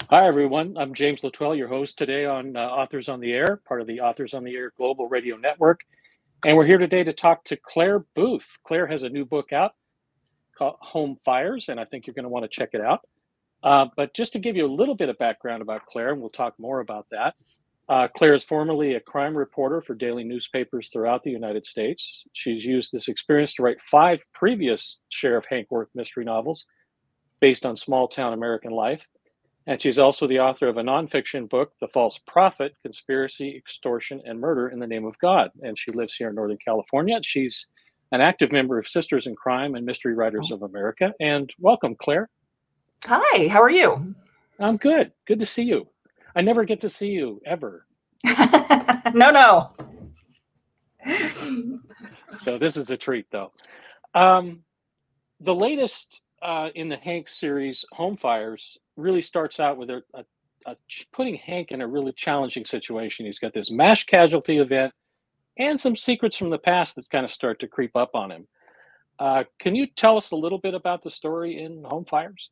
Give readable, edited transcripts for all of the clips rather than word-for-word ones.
Hi, everyone. I'm James Latwell, your host today on Authors on the Air, part of the Authors on the Air Global Radio Network. And we're here today to talk to Claire Booth. Claire has a new book out called Home Fires, and I think you're going to want to check it out. But just to give you a little bit of background about Claire, and we'll talk more about that. Claire is formerly a crime reporter for daily newspapers throughout the United States. She's used this experience to write 5 previous Sheriff Hank Worth mystery novels based on small town American life. And she's also the author of a nonfiction book, The False Prophet: Conspiracy, Extortion, and Murder in the Name of God. And she lives here in Northern California. She's an active member of Sisters in Crime and Mystery Writers of America. And welcome, Claire. Hi, how are you? I'm good. Good to see you. I never get to see you, ever. No. So this is a treat, though. The latest in the Hank series, Home Fires, really starts out with putting Hank in a really challenging situation. He's got this mass casualty event and some secrets from the past that kind of start to creep up on him. Can you tell us a little bit about the story in Home Fires?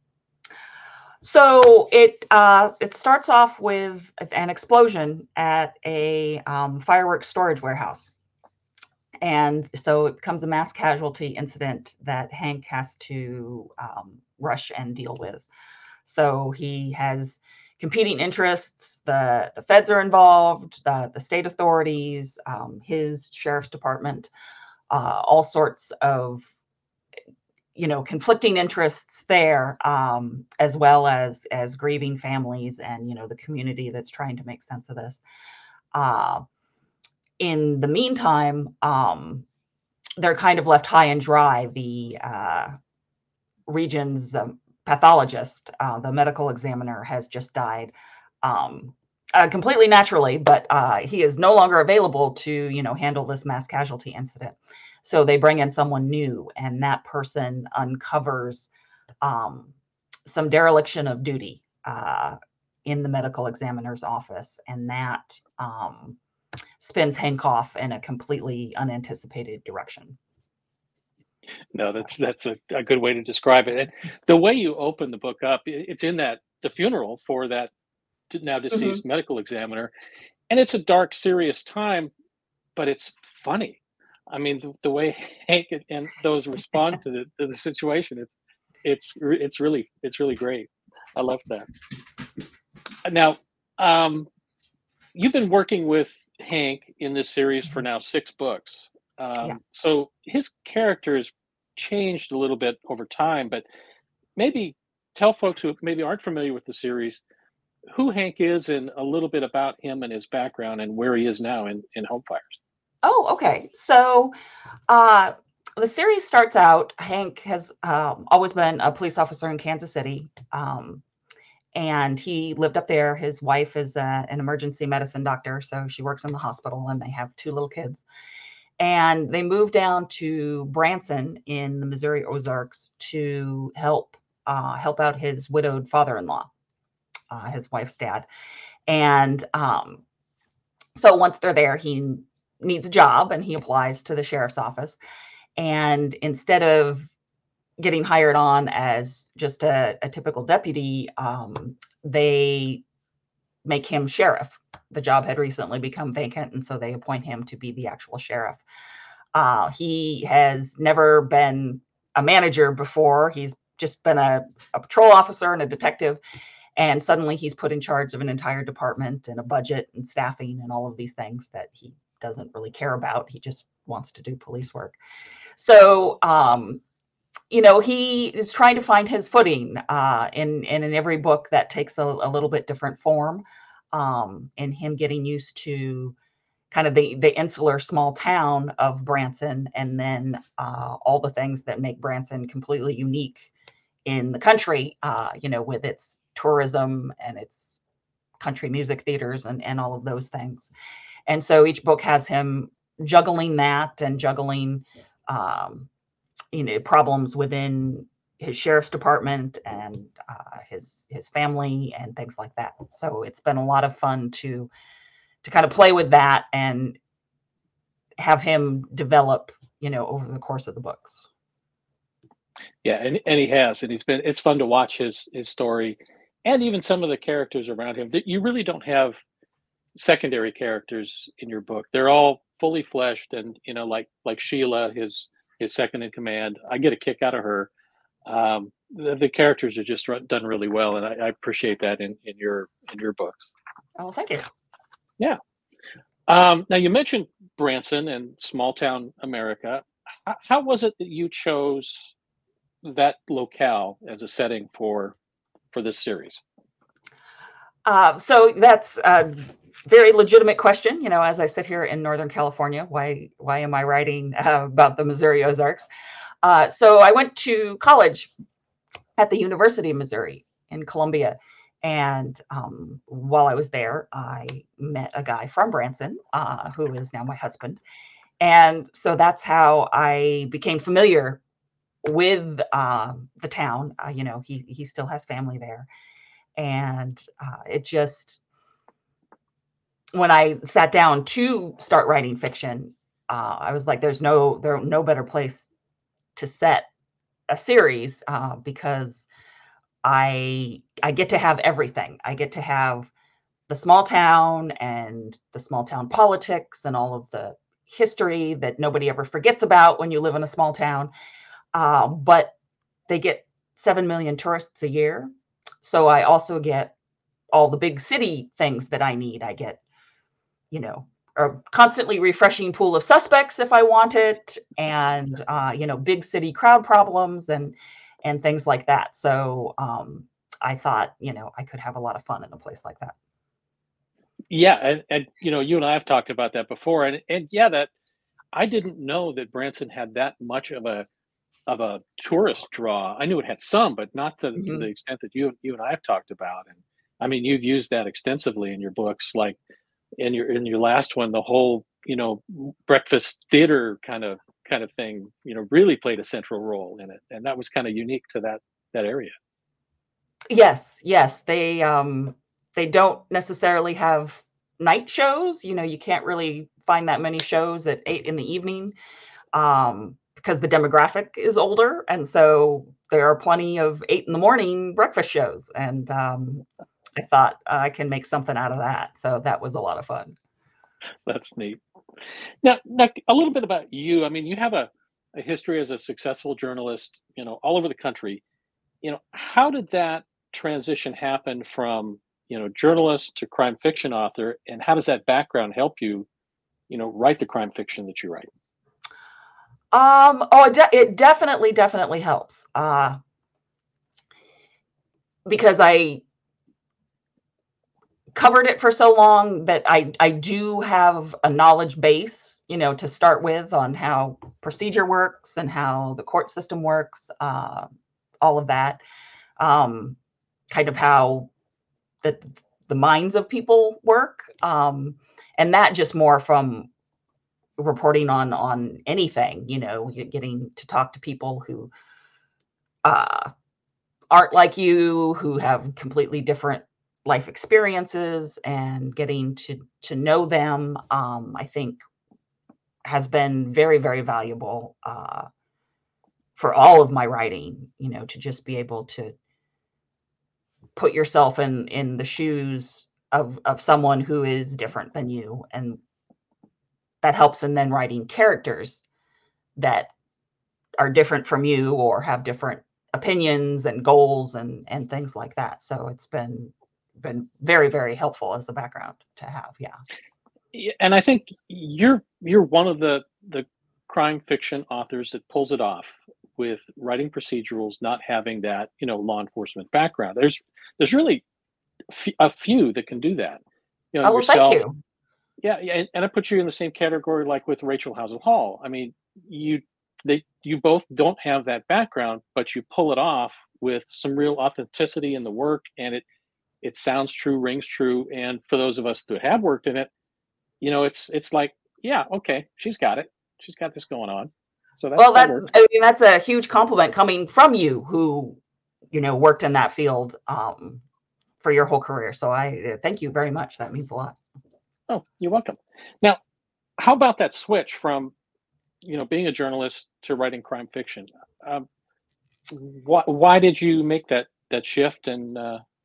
So it starts off with an explosion at a fireworks storage warehouse. And so it becomes a mass casualty incident that Hank has to rush and deal with. So he has competing interests. The feds are involved, the state authorities, his sheriff's department, all sorts of conflicting interests there, as well as grieving families and the community that's trying to make sense of this. In the meantime, they're kind of left high and dry. The region's pathologist, the medical examiner, has just died, completely naturally, but he is no longer available to handle this mass casualty incident. So they bring in someone new, and that person uncovers some dereliction of duty in the medical examiner's office, and that spins Hank off in a completely unanticipated direction. No, that's a good way to describe it. And the way you open the book up, it's in the funeral for that now deceased medical examiner, and it's a dark, serious time, but it's funny. I mean, the way Hank and those respond to the situation, it's really great. I love that. Now, you've been working with Hank in this series for now 6 books. So his character has changed a little bit over time, but maybe tell folks who maybe aren't familiar with the series who Hank is and a little bit about him and his background and where he is now in Home Fires. Oh, okay. So the series starts out, Hank has always been a police officer in Kansas City. And he lived up there. His wife is an emergency medicine doctor, so she works in the hospital, and they have 2 little kids. And they moved down to Branson in the Missouri Ozarks to help out his widowed father-in-law, his wife's dad. And so once they're there, he needs a job, and he applies to the sheriff's office. And instead of getting hired on as just a typical deputy, they make him sheriff. The job had recently become vacant, and so they appoint him to be the actual sheriff. He has never been a manager before. He's just been a patrol officer and a detective, and suddenly he's put in charge of an entire department and a budget and staffing and all of these things that he doesn't really care about. He just wants to do police work. So he is trying to find his footing in every book that takes a little bit different form, and him getting used to kind of the insular small town of Branson, and then all the things that make Branson completely unique in the country, with its tourism and its country music theaters and all of those things. And so each book has him juggling that and juggling problems within his sheriff's department and his family and things like that. So it's been a lot of fun to kind of play with that and have him develop, over the course of the books. Yeah, and he has, and it's fun to watch his story and even some of the characters around him that you really don't have secondary characters in your book. They're all fully fleshed, and like Sheila, his second in command. I get a kick out of her. The characters are just done really well, and I appreciate that in your books. Oh, thank you. Yeah. Now you mentioned Branson and small town America. How was it that you chose that locale as a setting for this series? So that's a very legitimate question. As I sit here in Northern California, why am I writing about the Missouri Ozarks? So I went to college at the University of Missouri in Columbia. And while I was there, I met a guy from Branson, who is now my husband. And so that's how I became familiar with the town. He still has family there. And it just, when I sat down to start writing fiction, I was like, there's no better place to set a series because I get to have everything. I get to have the small town and the small town politics and all of the history that nobody ever forgets about when you live in a small town. But they get 7 million tourists a year. So I also get all the big city things that I need. I get, a constantly refreshing pool of suspects if I want it, and big city crowd problems and things like that. So I thought, I could have a lot of fun in a place like that. Yeah, and you and I have talked about that before, and yeah, that I didn't know that Branson had that much of a tourist draw. I knew it had some, but not to the Mhm. extent that you and I have talked about. And I mean, you've used that extensively in your books, like in your last one, the whole breakfast theater kind of thing. Really played a central role in it, and that was kind of unique to that area. Yes, yes. They don't necessarily have night shows. You can't really find that many shows at 8 in the evening because the demographic is older, and so there are plenty of 8 in the morning breakfast shows. And I thought I can make something out of that. So that was a lot of fun. That's neat. Now, a little bit about you. I mean, you have a history as a successful journalist, all over the country. How did that transition happen from, journalist to crime fiction author, and how does that background help you, write the crime fiction that you write? Oh, it definitely helps because I covered it for so long that I do have a knowledge base, to start with on how procedure works and how the court system works, all of that, kind of how the the minds of people work, and that just more from reporting on anything, getting to talk to people who uh, aren't like you, who have completely different life experiences, and getting to know them, I think has been very, very valuable for all of my writing, to just be able to put yourself in the shoes of someone who is different than you. And that helps in then writing characters that are different from you or have different opinions and goals and things like that. So it's been very, very helpful as a background to have. Yeah. Yeah, and I think you're one of the crime fiction authors that pulls it off with writing procedurals, not having that law enforcement background. There's really a few that can do that. Oh, well, thank Yourself. you. Yeah, yeah, and I put you in the same category like with Rachel Housel Hall. I mean, you both don't have that background, but you pull it off with some real authenticity in the work, and it sounds true, rings true. And for those of us that have worked in it, it's like, yeah, okay, she's got it. She's got this going on. So that Well, that works. I mean, that's a huge compliment coming from you who, worked in that field for your whole career. So I thank you very much. That means a lot. Oh, you're welcome. Now, how about that switch from, being a journalist to writing crime fiction? Why did you make that shift? And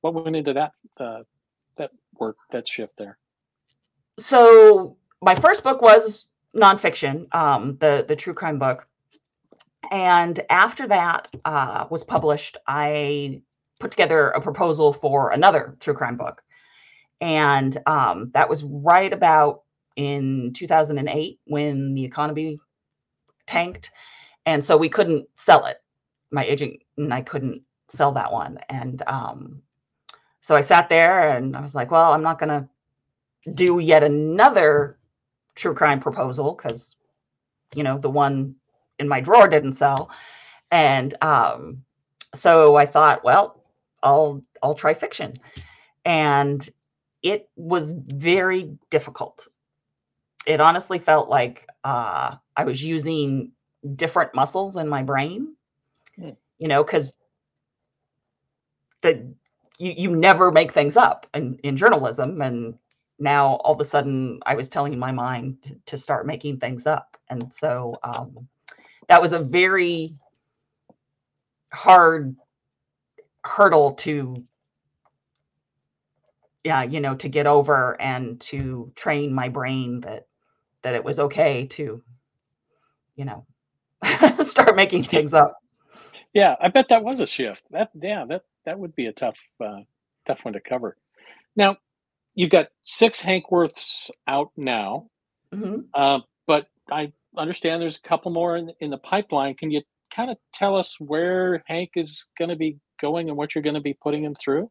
What went into that work, that shift there? So my first book was nonfiction, the true crime book. And after that was published, I put together a proposal for another true crime book. And that was right about in 2008 when the economy tanked. And so we couldn't sell it. My agent and I couldn't sell that one. And so I sat there and I was like, well, I'm not going to do yet another true crime proposal because, the one in my drawer didn't sell. And so I thought, well, I'll try fiction. And it was very difficult. It honestly felt like I was using different muscles in my brain, because you never make things up in journalism. And now all of a sudden I was telling my mind to start making things up. And so that was a very hard hurdle to to get over and to train my brain that it was okay to start making things up. Yeah, I bet that was a shift. That would be a tough one to cover. Now, you've got 6 Hankworths out now, Mhm. but I understand there's a couple more in the pipeline. Can you kind of tell us where Hank is going to be going and what you're going to be putting him through?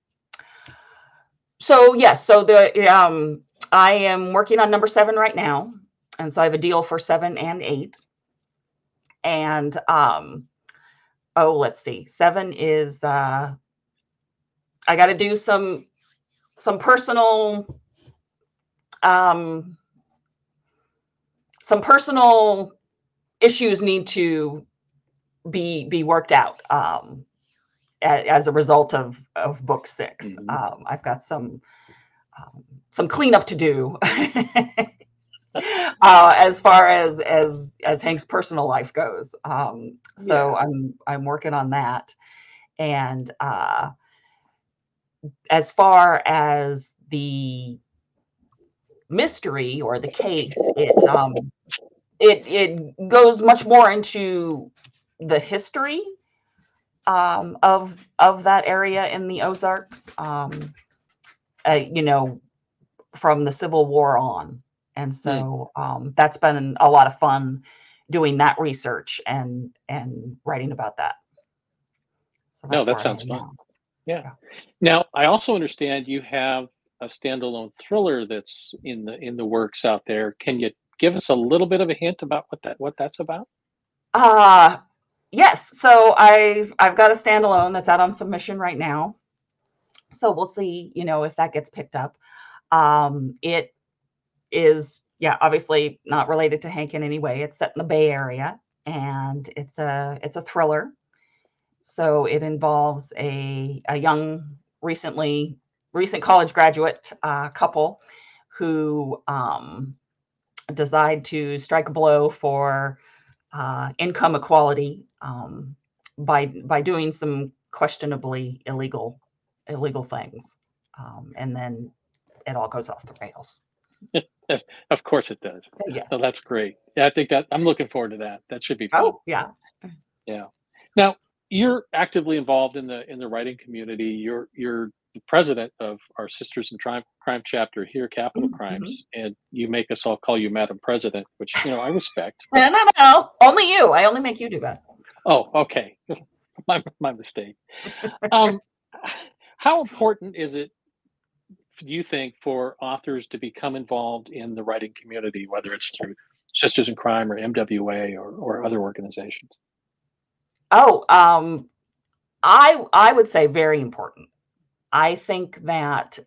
So yes, so I am working on number 7 right now, and so I have a deal for 7 and 8. And let's see, 7 is I got to do some personal issues need to be worked out as a result of book 6. Mhm. I've got some cleanup to do as far as Hank's personal life goes. So I'm working on that. And as far as the mystery or the case, it goes much more into the history of that area in the Ozarks, from the Civil War on. And so that's been a lot of fun doing that research and writing about that. So No, that's that where I sounds am fun. now. Yeah. Yeah. Now, I also understand you have a standalone thriller that's in the works out there. Can you give us a little bit of a hint about what that's about? Yes. So I've got a standalone that's out on submission right now. So we'll see, if that gets picked up. It is, obviously not related to Hank in any way. It's set in the Bay Area, and it's a thriller. So it involves a young, recent college graduate couple who decide to strike a blow for income equality by doing some questionably illegal things, and then it all goes off the rails. Of course it does. Oh, Yes. that's great. Yeah, I think that I'm looking forward to that. That should be fun. Oh, yeah. Yeah. Now, you're actively involved in the writing community. You're the president of our Sisters in Crime chapter here, Capital Mhm. Crimes, and you make us all call you Madam President, which I respect. But No. Only you. I only make you do that. oh, okay, my mistake. Um, how important is it, do you think, for authors to become involved in the writing community, whether it's through Sisters in Crime or MWA or other organizations? Oh, I would say very important. I think that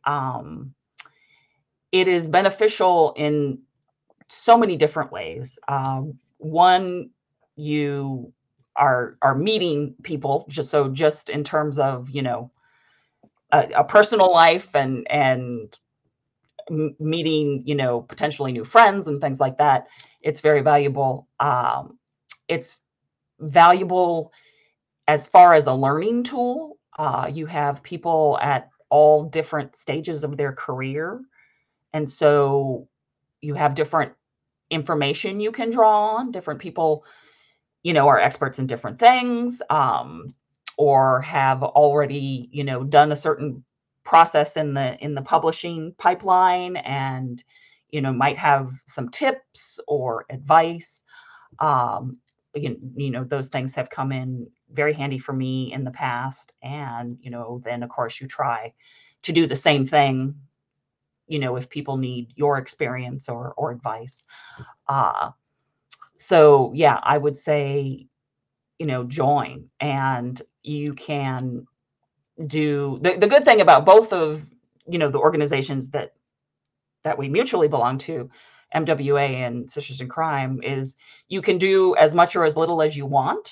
it is beneficial in so many different ways. One, you are meeting people just in terms of a personal life and meeting potentially new friends and things like that. It's very valuable. It's valuable as far as a learning tool. You have people at all different stages of their career. And so you have different information you can draw on. Different people, are experts in different things, or have already, done a certain process in the publishing pipeline, and might have some tips or advice. um, those things have come in very handy for me in the past. And then of course you try to do the same thing, if people need your experience or advice. uh, so yeah, I would say, join, and you can do the good thing about both of, the organizations that we mutually belong to, MWA and Sisters in Crime, is you can do as much or as little as you want.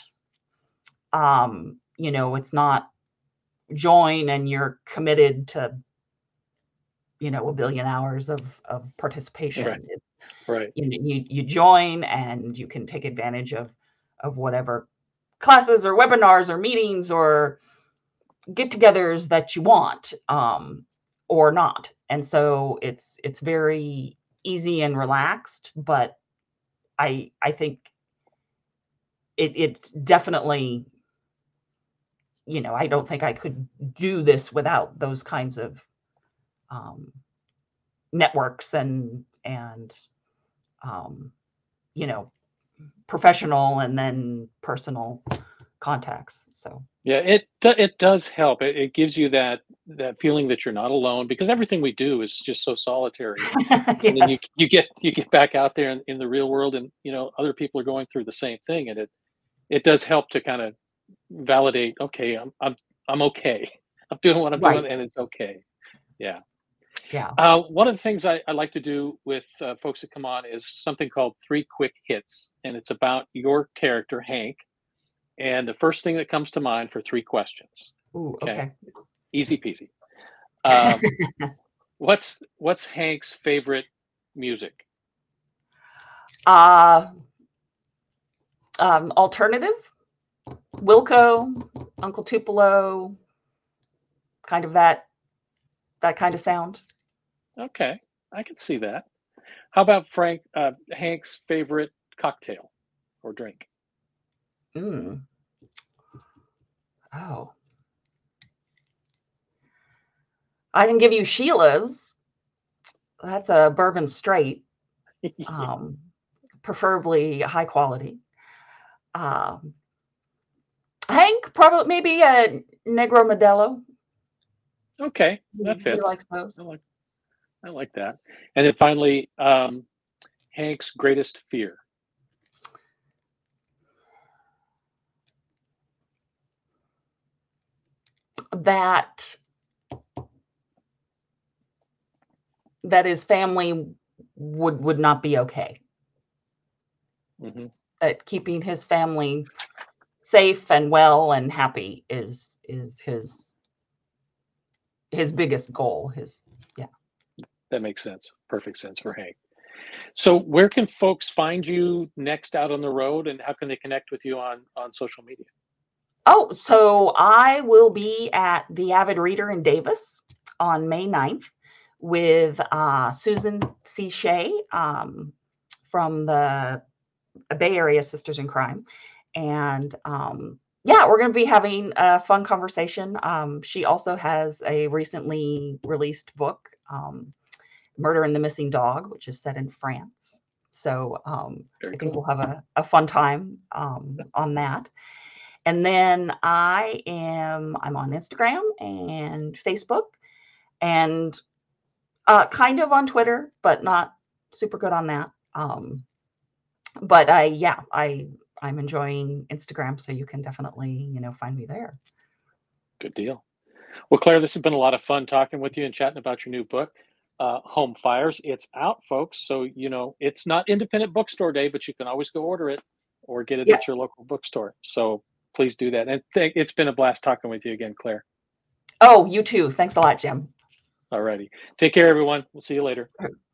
It's not join and you're committed to, a billion hours of participation. Right. Right. You join and you can take advantage of whatever classes or webinars or meetings or get-togethers that you want, or not. And so it's very easy and relaxed, but I think it's definitely, I don't think I could do this without those kinds of networks and um, you know professional and then personal contacts. So Yeah, it does help. It gives you that feeling that you're not alone, because everything we do is just so solitary, and then you yes, you get back out there in the real world, and other people are going through the same thing, and it does help to kind of validate. Okay, I'm okay. I'm doing what I'm doing, right, and it's okay. Yeah. yeah. One of the things I like to do with folks that come on is something called three quick hits, and it's about your character Hank, and the first thing that comes to mind for three questions. Ooh, Okay, okay. easy peasy. Um, what's Hank's favorite music? uh Alternative, Wilco, Uncle Tupelo, kind of that kind of sound. Okay, I can see that. How about Hank's favorite cocktail or drink? Mm. Oh, I can give you Sheila's. That's a bourbon straight, Yeah. um, preferably high quality. Um, Hank, probably maybe a Negro Modelo. Okay, that He fits. likes those. I like I like that. And then finally, Hank's greatest fear. That that his family would not be okay. Hmm. That keeping his family safe and well and happy is his biggest goal. His Yeah. That makes sense. Perfect sense for Hank. So, where can folks find you next out on the road, and how can they connect with you on social media? Oh, so I will be at the Avid Reader in Davis on May 9th with Susan C. Shea, from the Bay Area Sisters in Crime. And yeah, we're going to be having a fun conversation. She also has a recently released book, Murder and the Missing Dog, which is set in France. So Very I think we'll cool. have a fun time on that. And then I'm on Instagram and Facebook and kind of on Twitter, but not super good on that. But I'm enjoying Instagram, so you can definitely, find me there. Good deal. Well, Claire, this has been a lot of fun talking with you and chatting about your new book, Home Fires. It's out, folks. So, it's not independent bookstore day, but you can always go order it or get it Yes. at your local bookstore. So please do that. And it's been a blast talking with you again, Claire. Oh, you too. Thanks a lot, Jim. All righty. Take care, everyone. We'll see you later.